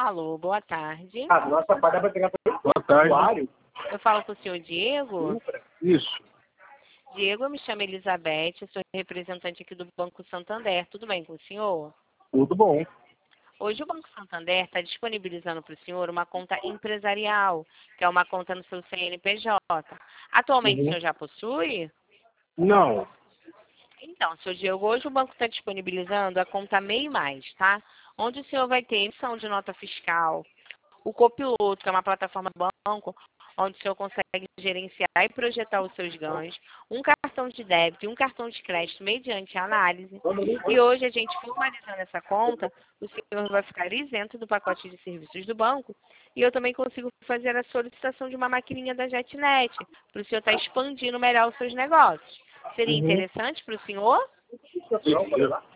Alô, boa tarde. Nossa pai dá para pegar para boa tarde. Eu falo com o senhor Diego. Isso. Diego, eu me chamo Elizabeth, eu sou representante aqui do Banco Santander. Tudo bem com o senhor? Tudo bom. Hoje o Banco Santander está disponibilizando para o senhor uma conta empresarial, que é uma conta no seu CNPJ. Atualmente o senhor já possui? Não. Então, senhor Diego, hoje o banco está disponibilizando a conta MEI Mais, tá? Onde o senhor vai ter emissão de nota fiscal, o Copiloto, que é uma plataforma do banco, onde o senhor consegue gerenciar e projetar os seus ganhos, um cartão de débito e um cartão de crédito mediante análise. E hoje, a gente formalizando essa conta, o senhor vai ficar isento do pacote de serviços do banco e eu também consigo fazer a solicitação de uma maquininha da JetNet, para o senhor estar expandindo melhor os seus negócios. Seria interessante para o senhor?